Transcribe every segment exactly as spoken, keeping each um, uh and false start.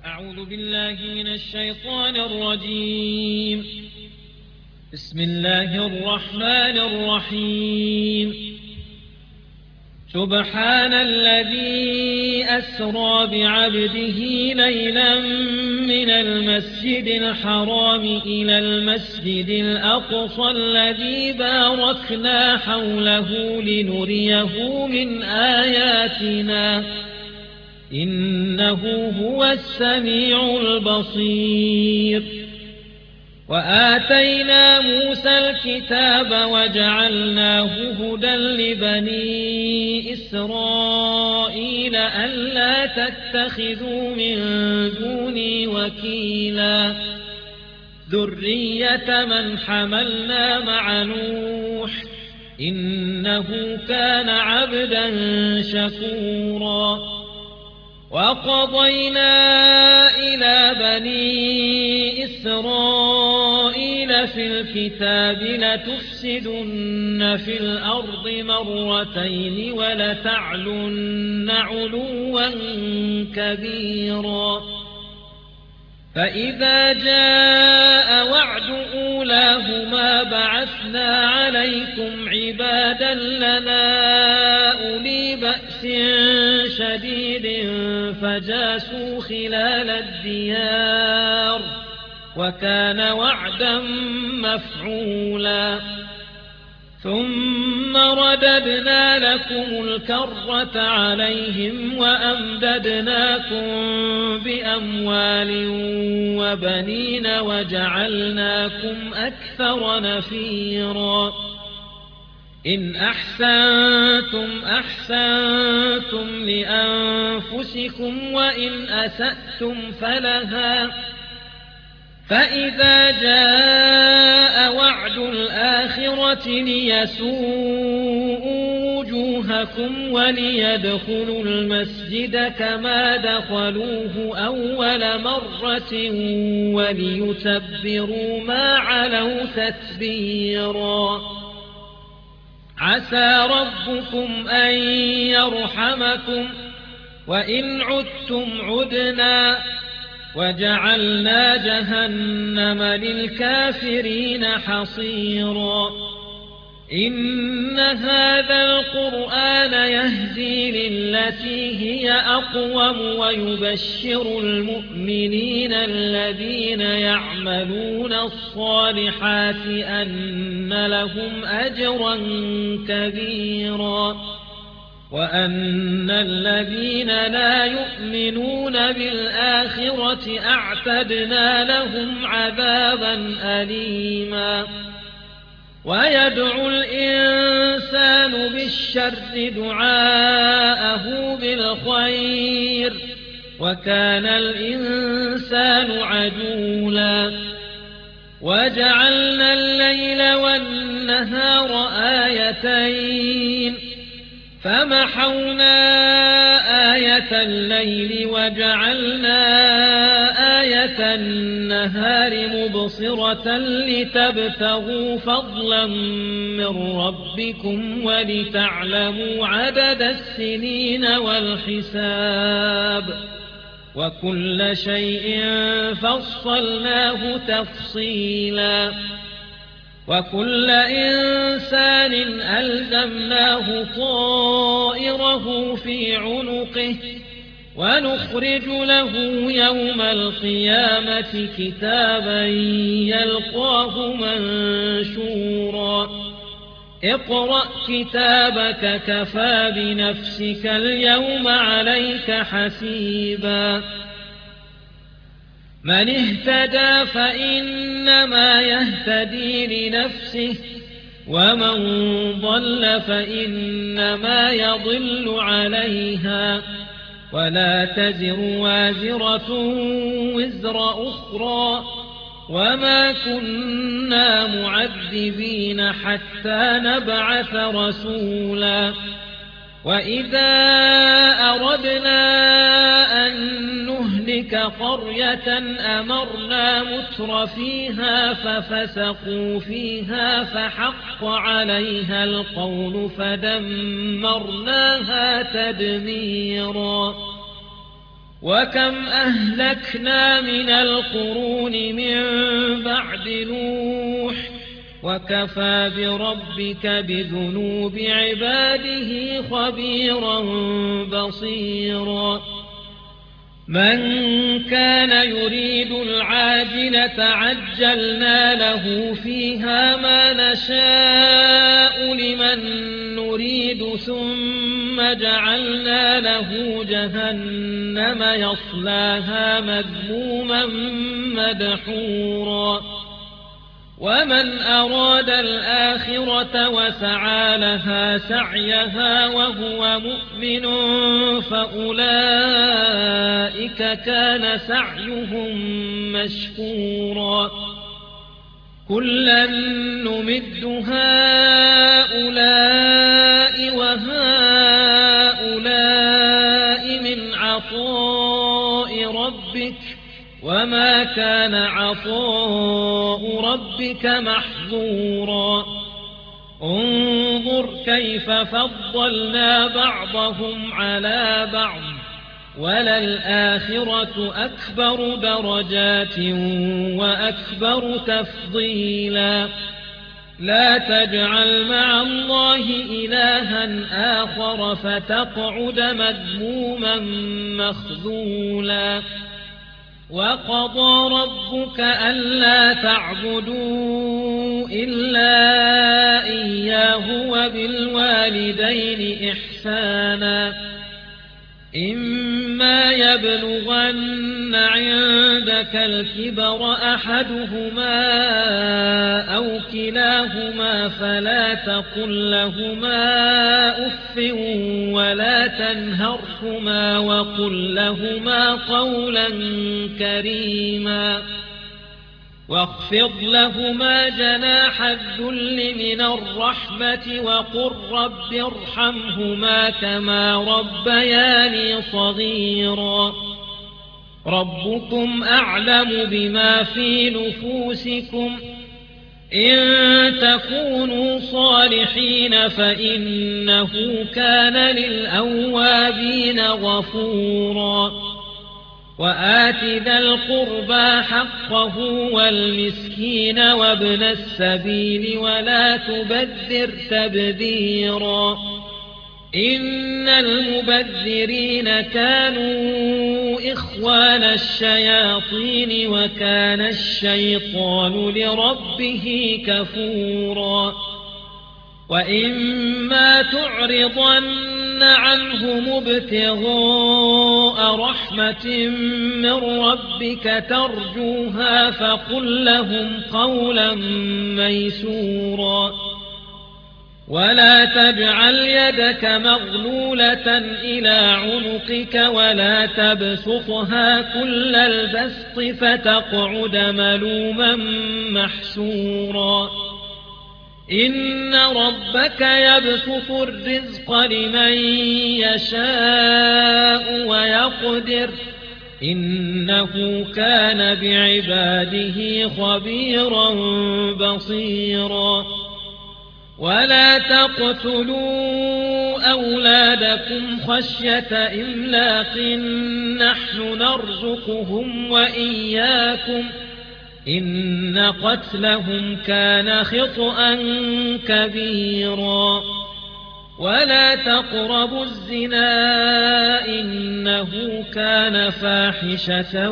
أعوذ بالله من الشيطان الرجيم. بسم الله الرحمن الرحيم. سبحان الذي أسرى بعبده ليلا من المسجد الحرام إلى المسجد الأقصى الذي باركنا حوله لنريه من آياتنا إنه هو السميع البصير. وآتينا موسى الكتاب وجعلناه هدى لبني إسرائيل ألا تتخذوا من دوني وكيلا ذرية من حملنا مع نوح إنه كان عبدا شكورا. وقضينا إلى بني إسرائيل في الكتاب لتفسدن في الأرض مرتين ولتعلن علوا كبيرا. فإذا جاء وعد أولاهما بعثنا عليكم عبادا لنا أولي بأس شديد فجاسوا خلال الديار وكان وعدا مفعولا. ثم رددنا لكم الكرة عليهم وأمددناكم بأموال وبنين وجعلناكم أكثر نفيرا. إن أحسنتم أحسنتم لأنفسكم وإن أسأتم فلها. فإذا جاء وعد الآخرة ليسوءوا وجوهكم وليدخلوا المسجد كما دخلوه أول مرة وليتبروا ما علوا تتبيرا. عسى ربكم أن يرحمكم وإن عدتم عدنا وجعلنا جهنم للكافرين حصيرا. إن هذا القرآن يهدي للتي هي أقوم ويبشر المؤمنين الذين يعملون الصالحات أن لهم أجرا كبيرا وأن الذين لا يؤمنون بالآخرة أعتدنا لهم عذابا أليما. ويدعو الإنسان بالشر دعاءه بالخير وكان الإنسان عجولا. وجعلنا الليل والنهار آيتين فمحونا آية الليل وجعلنا آية النهار مبصرة لتبتغوا فضلا من ربكم ولتعلموا عدد السنين والحساب وكل شيء فصلناه تفصيلا. وكل إنسان ألزمناه طائره في عنقه ونخرج له يوم القيامة كتابا يلقاه منشورا. اقرأ كتابك كفى بنفسك اليوم عليك حسيبا. من اهتدى فإنما يهتدي لنفسه ومن ضل فإنما يضل عليها ولا تزر وازرة وزر أخرى وما كنا معذبين حتى نبعث رسولا. وإذا أردنا أن نهلك قرية أمرنا متر فيها ففسقوا فيها فحق عليها القول فدمرناها تدميرا. وكم أهلكنا من القرون من بعد نوح وكفى بربك بذنوب عباده خبيرا بصيرا من كان يريد العاجلة عجلنا له فيها ما نشاء لمن نريد ثم جعلنا له جهنم يصلاها مذموما مدحورا ومن أراد الآخرة وسعى لها سعيها وهو مؤمن فأولئك كان سعيهم مشكورا كلا نمد هؤلاء وهؤلاء من عطاء ربك وما كان عطاء ربك محظورا انظر كيف فضلنا بعضهم على بعض وللآخرة أكبر درجات وأكبر تفضيلا لا تجعل مع الله إلها آخر فتقعد مذموما مخذولا وقضى ربك ألا تعبدوا إلا إياه وبالوالدين إحسانا إما يبلغن عندك الكبر أحدهما أو كلاهما فلا تقل لهما أف ولا تنهرهما وقل لهما قولا كريما واخفض لهما جناح الذل من الرحمة وقل رب ارحمهما كما ربياني صغيرا ربكم أعلم بما في نفوسكم إن تكونوا صالحين فإنه كان للأوابين غفورا وآت ذا القربى حقه والمسكين وابن السبيل ولا تبذر تبذيرا إن المبذرين كانوا إخوان الشياطين وكان الشيطان لربه كفورا وإما تعرضن عنهم ابتغاء رحمة من ربك ترجوها فقل لهم قولا ميسورا ولا تجعل يدك مغلولة إلى عنقك ولا تبسطها كل البسط فتقعد ملوما محسورا إن ربك يبسط الرزق لمن يشاء ويقدر إنه كان بعباده خبيرا بصيرا ولا تقتلوا أولادكم خشية إملاق نحن نرزقهم وإياكم إن قتلهم كان خطأ كبيرا ولا تقربوا الزنا إنه كان فاحشة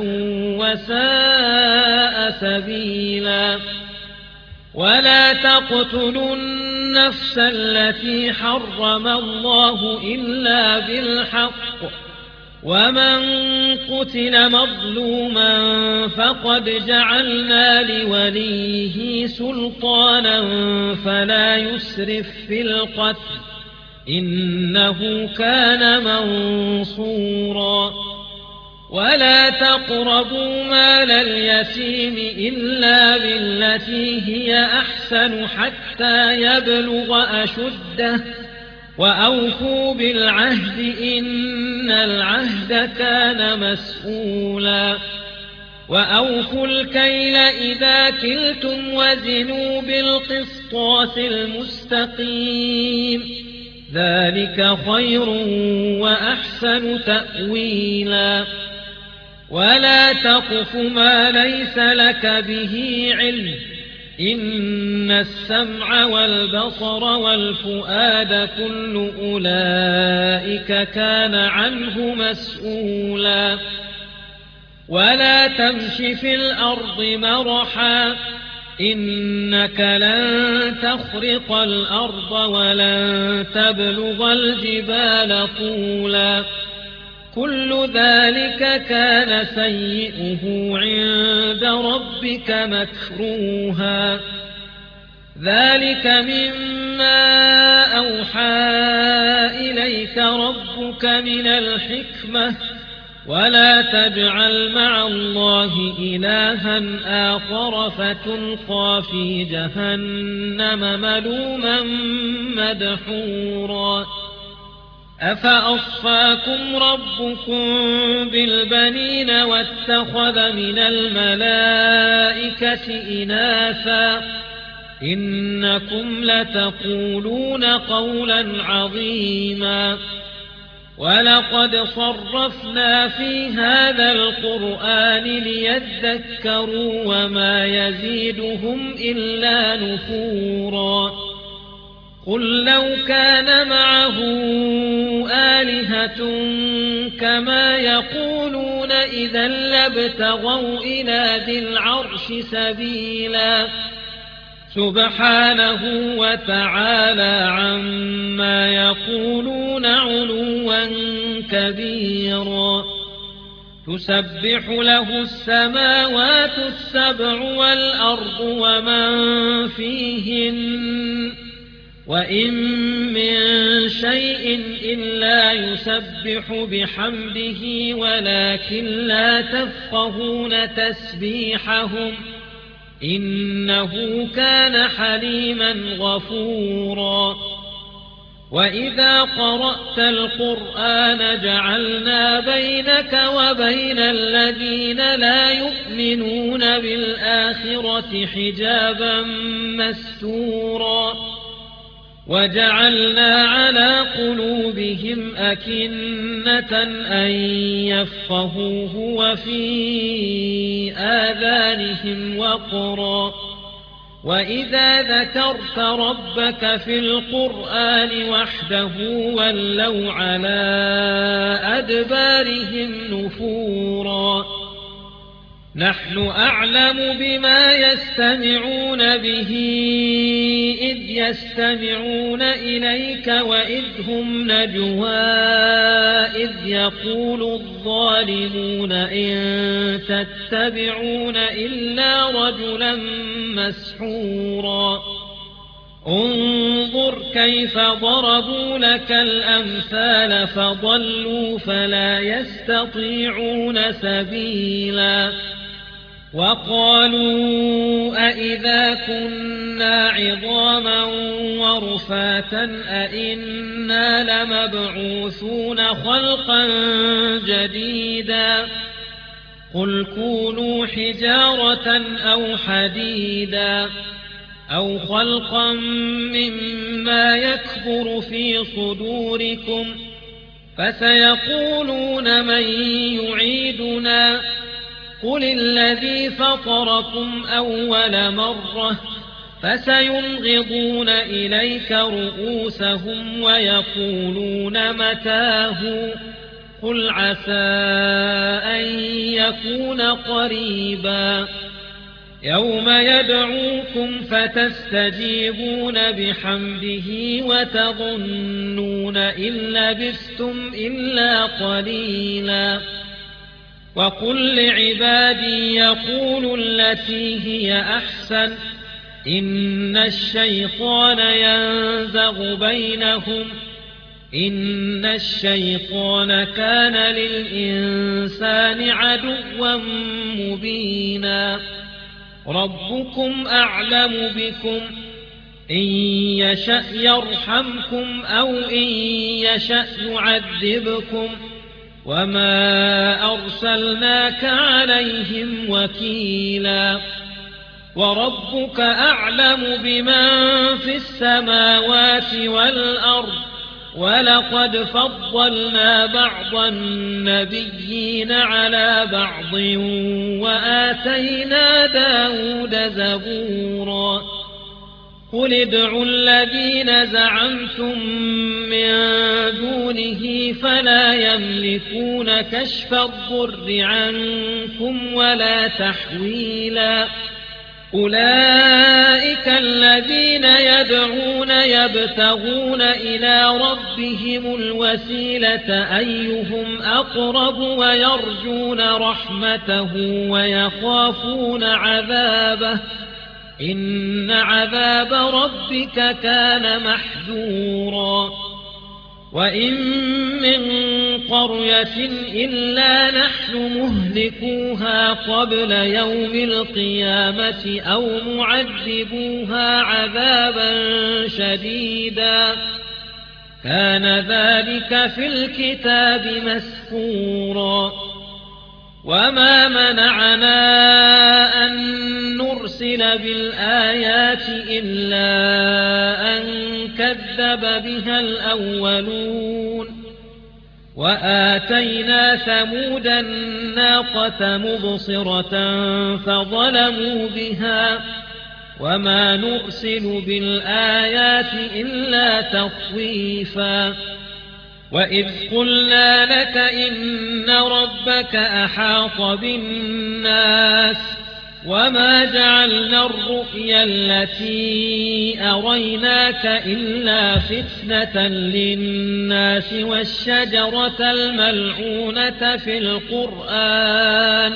وساء سبيلا ولا تقتلوا النفس التي حرم الله إلا بالحق ومن قتل مظلوما فقد جعلنا لوليه سلطانا فلا يسرف في القتل إنه كان منصورا ولا تقربوا مال اليتيم إلا بالتي هي أحسن حتى يبلغ أشده وأوفوا بالعهد إن العهد كان مسؤولا وأوفوا الكيل إذا كلتم وزنوا بالقسطاس المستقيم ذلك خير وأحسن تأويلا ولا تقف ما ليس لك به علم إن السمع والبصر والفؤاد كل أولئك كان عنه مسؤولا ولا تمش في الأرض مرحا إنك لن تخرق الأرض ولن تبلغ الجبال طولا كل ذلك كان سيئه عند ربك مكروها ذلك مما أوحى إليك ربك من الحكمة ولا تجعل مع الله إلها آخر فتلقى في جهنم ملوما مدحورا أفأصفاكم ربكم بالبنين واتخذ من الملائكة إناثا إنكم لتقولون قولا عظيما ولقد صرفنا في هذا القرآن ليذكروا وما يزيدهم إلا نفورا قل لو كان معه آلهة كما يقولون إذا لابتغوا إلى ذي العرش سبيلا سبحانه وتعالى عما يقولون علوا كبيرا تسبح له السماوات السبع والأرض ومن فيهن وإن من شيء إلا يسبح بحمده ولكن لا تفقهون تسبيحهم إنه كان حليما غفورا وإذا قرأت القرآن جعلنا بينك وبين الذين لا يؤمنون بالآخرة حجابا مستورا وجعلنا على قلوبهم أكنة أن يفقهوه وفي آذانهم وقرا وإذا ذكرت ربك في القرآن وحده ولوا على أدبارهم نفورا نحن أعلم بما يستمعون به إذ يستمعون إليك وإذ هم نجوى إذ يقول الظالمون إن تتبعون إلا رجلا مسحورا انظر كيف ضربوا لك الأمثال فضلوا فلا يستطيعون سبيلا وقالوا أئذا كنا عظاما ورفاتا أئنا لمبعوثون خلقا جديدا قل كونوا حجارة أو حديدا أو خلقا مما يكبر في صدوركم فسيقولون من يعيدنا قل الذي فطركم أول مرة فسينغضون إليك رؤوسهم ويقولون متاه قل عسى أن يكون قريبا يوم يدعوكم فتستجيبون بحمده وتظنون إن لبثتم إلا قليلا وقل لعبادي يقولوا التي هي أحسن إن الشيطان ينزغ بينهم إن الشيطان كان للإنسان عدوا مبينا ربكم أعلم بكم إن يشأ يرحمكم أو إن يشأ يعذبكم وما أرسلناك عليهم وكيلا وربك أعلم بمن في السماوات والأرض ولقد فضلنا بعض النبيين على بعض وآتينا داود زبورا قل ادعوا الذين زعمتم من دونه فلا يملكون كشف الضر عنكم ولا تحويلا أولئك الذين يدعون يبتغون إلى ربهم الوسيلة أيهم أقرب ويرجون رحمته ويخافون عذابه إن عذاب ربك كان محذورا وإن من قرية إلا نحن مهلكوها قبل يوم القيامة أو معذبوها عذابا شديدا كان ذلك في الكتاب مسكورا وما منعنا أن نرسل بالآيات إلا أن كذب بها الأولون وآتينا ثمود الناقة مبصرة فظلموا بها وما نرسل بالآيات إلا تخويفا وإذ قلنا لك إن ربك أحاط بالناس وما جعلنا الرؤيا التي أريناك إلا فتنة للناس والشجرة الملعونة في القرآن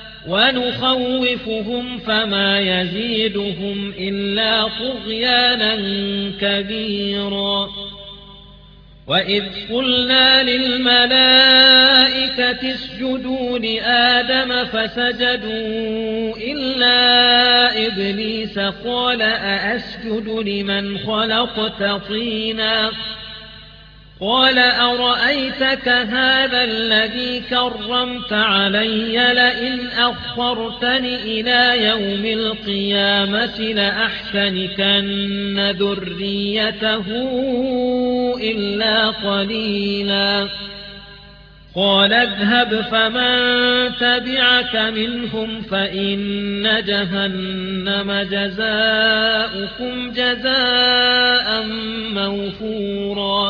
ونخوفهم فما يزيدهم إلا طغيانا كبيرا وإذ قلنا للملائكة اسجدوا لآدم فسجدوا إلا إبليس قال أأسجد لمن خلقت طينا قال أرأيتك هذا الذي كرمت علي لئن أخرتني إلى يوم القيامة لأحتنكن ذريته إلا قليلا قال اذهب فمن تبعك منهم فإن جهنم جزاؤكم جزاء موفورا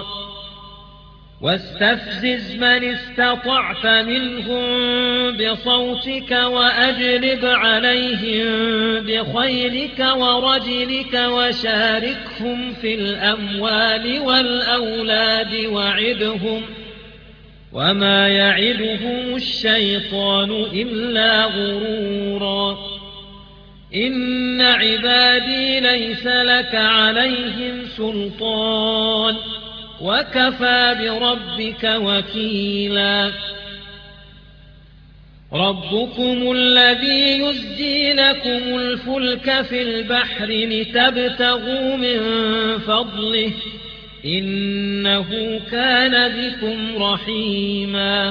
واستفزز من استطعت منهم بصوتك وأجلب عليهم بخيلك ورجلك وشاركهم في الأموال والأولاد وعدهم وما يعدهم الشيطان إلا غرورا إن عبادي ليس لك عليهم سلطان وكفى بربك وكيلا ربكم الذي يزجي لكم الفلك في البحر لتبتغوا من فضله إنه كان بكم رحيما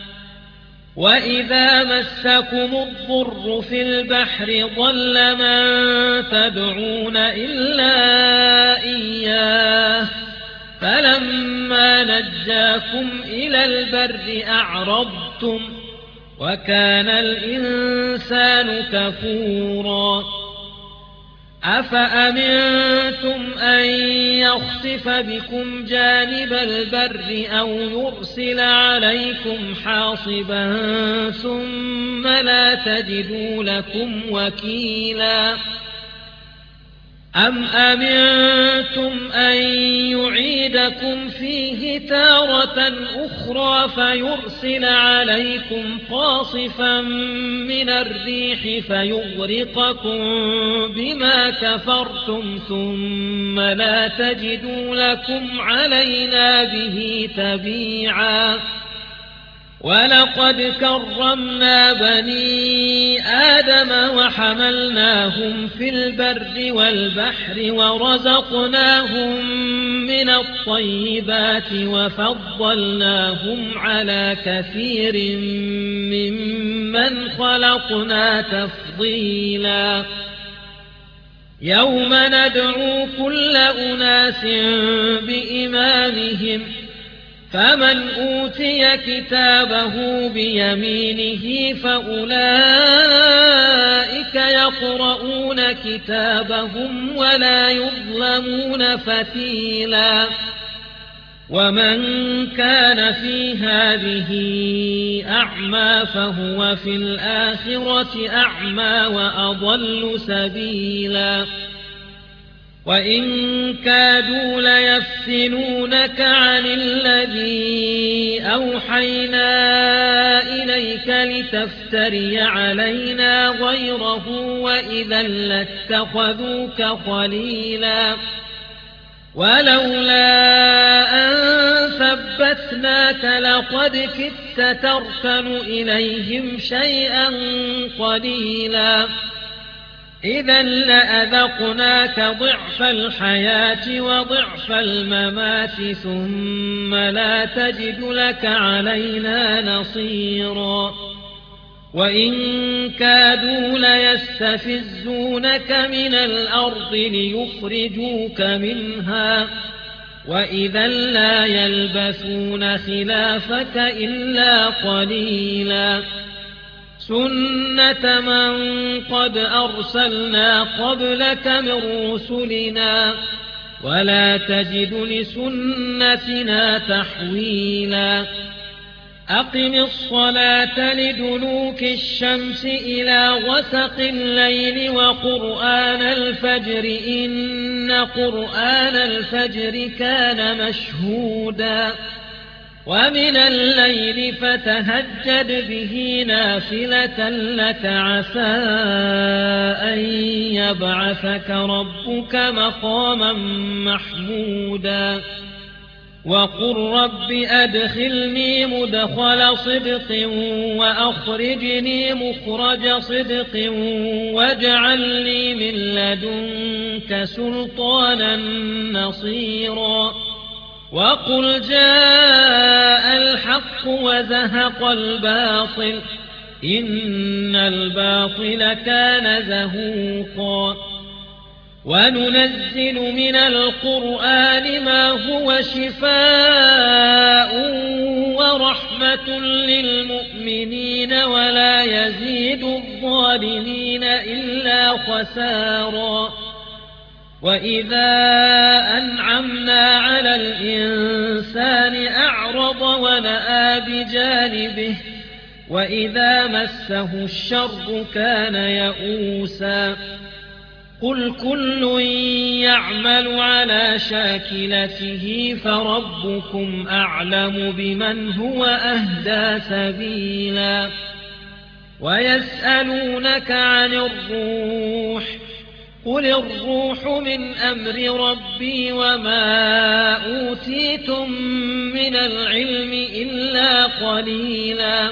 وإذا مسكم الضر في البحر ضل من تدعون إلا إياه فلما نجاكم إلى البر أعرضتم وكان الإنسان كفورا أفأمنتم أن يخسف بكم جانب البر أو يرسل عليكم حاصبا ثم لا تجدوا لكم وكيلا أم أمنتم أن يعيدكم فيه تارة أخرى فيرسل عليكم قاصفا من الريح فيغرقكم بما كفرتم ثم لا تجدوا لكم علينا به تبيعا ولقد كرمنا بني آدم وحملناهم في البر والبحر ورزقناهم من الطيبات وفضلناهم على كثير ممن خلقنا تفضيلا يوم ندعو كل أناس بإمامهم فمن أوتي كتابه بيمينه فأولئك يقرؤون كتابهم ولا يظلمون فتيلا ومن كان في هذه أعمى فهو في الآخرة أعمى وأضل سبيلا وإن كادوا ليفتنونك عن الذي أوحينا إليك لتفتري علينا غيره وإذا لاتخذوك خليلا ولولا أن ثبتناك لقد كدت تركن إليهم شيئا قليلا إذا لأذقناك ضعف الحياة وضعف الممات ثم لا تجد لك علينا نصيرا وإن كادوا ليستفزونك من الأرض ليخرجوك منها وإذا لا يلبثون خلافك إلا قليلا سنة من قد أرسلنا قبلك من رسلنا ولا تجد لسنتنا تحويلا أقم الصلاة لدلوك الشمس إلى غسق الليل وقرآن الفجر إن قرآن الفجر كان مشهودا ومن الليل فتهجد به نافلة لك عسى أن يبعثك ربك مقاما محمودا وقل رب أدخلني مدخل صدق وأخرجني مخرج صدق واجعل لي من لدنك سلطانا نصيرا وقل جاء الحق وزهق الباطل إن الباطل كان زهوقا وننزل من القرآن ما هو شفاء ورحمة للمؤمنين ولا يزيد الظالمين إلا خسارا وإذا أنعمنا على الإنسان أعرض ونأى بجانبه وإذا مسه الشر كان يئوسا قل كل يعمل على شاكلته فربكم أعلم بمن هو أهدى سبيلا ويسألونك عن الروح قل الروح من أمر ربي وما أوتيتم من العلم إلا قليلا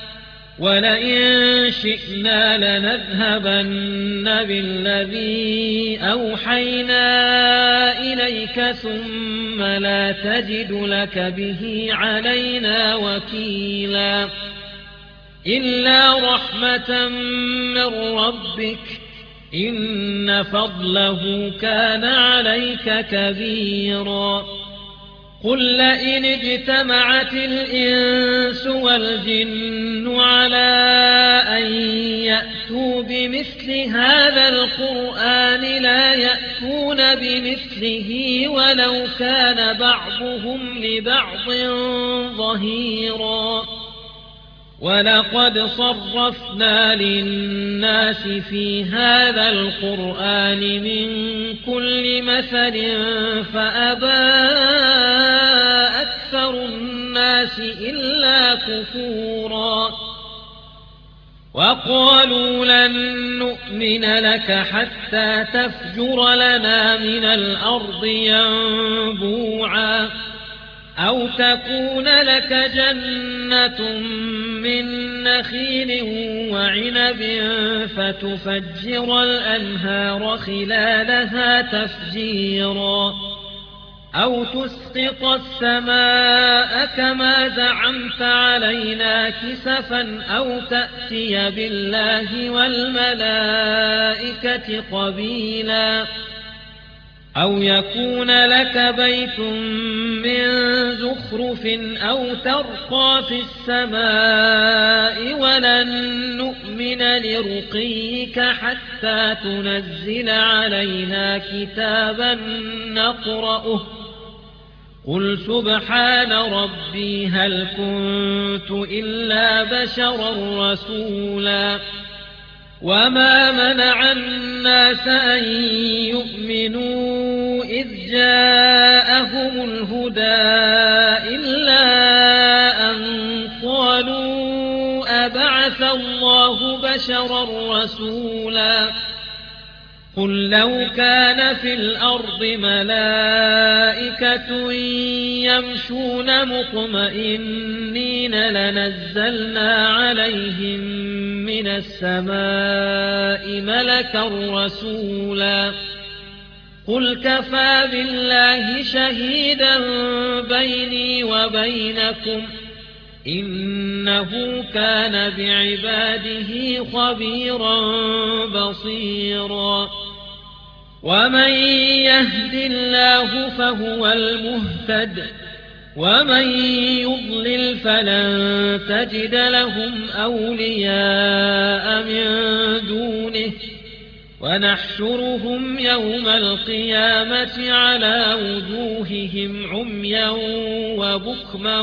ولئن شئنا لنذهبن بالذي أوحينا إليك ثم لا تجد لك به علينا وكيلا إلا رحمة من ربك إن فضله كان عليك كبيرا قل لئن اجتمعت الإنس والجن على أن يأتوا بمثل هذا القرآن لا يأتون بمثله ولو كان بعضهم لبعض ظهيرا ولقد صرفنا للناس في هذا القرآن من كل مثل فأبى أكثر الناس إلا كفورا وقالوا لن نؤمن لك حتى تفجر لنا من الأرض ينبوعا أو تكون لك جنة من نخيل وعنب فتفجر الأنهار خلالها تفجيرا أو تسقط السماء كما زعمت علينا كسفا أو تأتي بالله والملائكة قبيلا أو يكون لك بيت من زخرف أو ترقى في السماء ولن نؤمن لرقيك حتى تنزل علينا كتابا نقرأه قل سبحان ربي هل كنت إلا بشرا رسولا وما منع الناس أن يؤمنوا إذ جاءهم الهدى إلا أن قالوا أبعث الله بشرا رسولا قل لو كان في الأرض ملائكة يمشون مطمئنين لنزلنا عليهم من السماء ملكا رسولا قل كفى بالله شهيدا بيني وبينكم إنه كان بعباده خبيرا بصيرا ومن يهد الله فهو المهتد ومن يضلل فلن تجد لهم أولياء من دونه ونحشرهم يوم القيامة على وجوههم عميا وبكما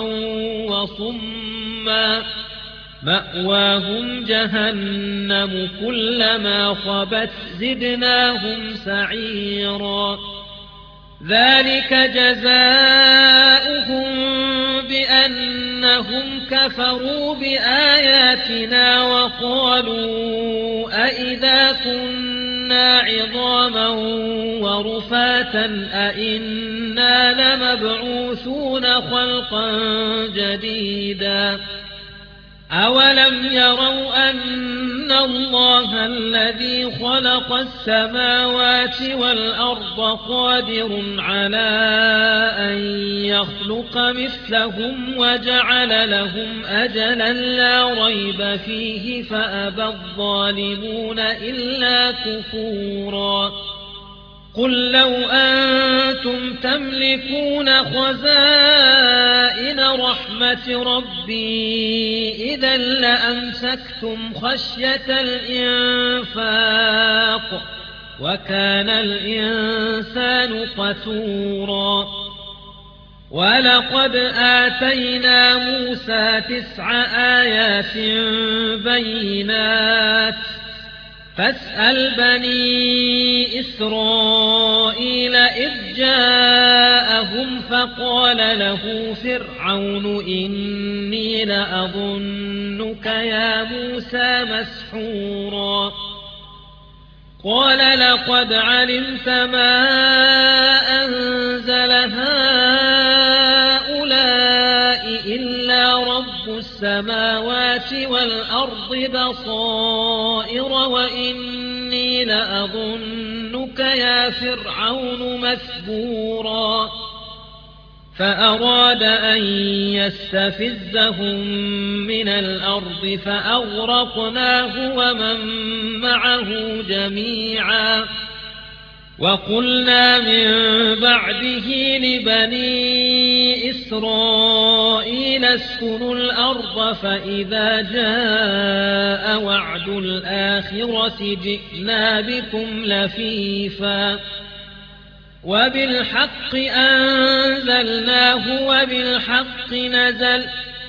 وصما مأواهم جهنم كلما خبت زدناهم سعيرا ذلك جزاؤهم بأنهم كفروا بآياتنا وقالوا أئذا كنا عظاما ورفاتا أئنا لمبعوثون خلقا جديدا أولم يروا أن الله الذي خلق السماوات والأرض قادر على أن يخلق مثلهم وجعل لهم أجلا لا ريب فيه فأبى الظالمون إلا كفورا قل لو أنتم تملكون خزائن رحمة ربي إذا لأمسكتم خشية الإنفاق وكان الإنسان قتورا ولقد آتينا موسى تسع آيات بينات فاسأل بني إسرائيل إذ جاءهم فقال له فرعون إني لأظنك يا موسى مسحورا قال لقد علمت ما أنزل هؤلاء إلا رب السماوات والأرض بصائر وإني لأظنك يا فرعون مثبورا فأراد أن يستفزهم من الأرض فأغرقناه ومن معه جميعا وقلنا من بعده لبني إسرائيل اسكنوا الأرض فإذا جاء وعد الآخرة جئنا بكم لفيفا وبالحق أنزلناه وبالحق نزل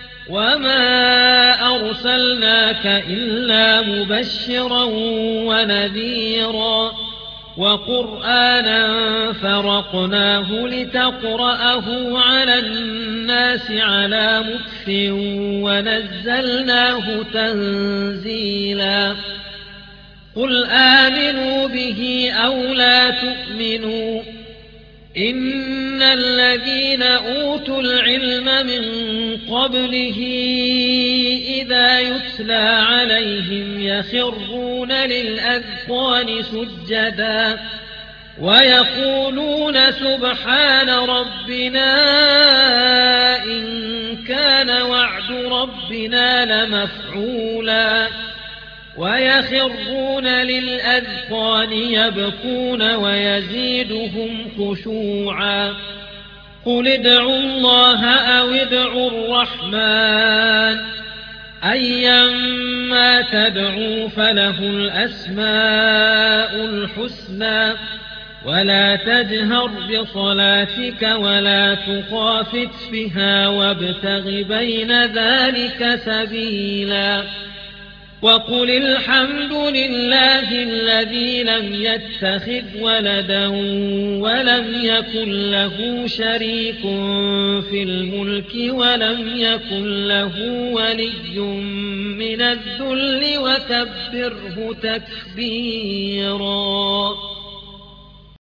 وما أرسلناك إلا مبشرا ونذيرا وقرآنا فرقناه لتقرأه على الناس على مكث ونزلناه تنزيلا قل آمنوا به أو لا تؤمنوا إن الذين أوتوا العلم من قبله إذا يتلى عليهم يخرون للأذقان سجدا ويقولون سبحان ربنا إن كان وعد ربنا لمفعولا ويخرون للأذقان يبكون ويزيدهم خشوعا قل ادعوا الله أو ادعوا الرحمن أيما تدعوا فله الأسماء الحسنى ولا تجهر بصلاتك ولا تخافت بها وابتغ بين ذلك سبيلا وقل الحمد لله الذي لم يتخذ ولدا ولم يكن له شريك في الملك ولم يكن له ولي من الذل وكبره تكبيرا.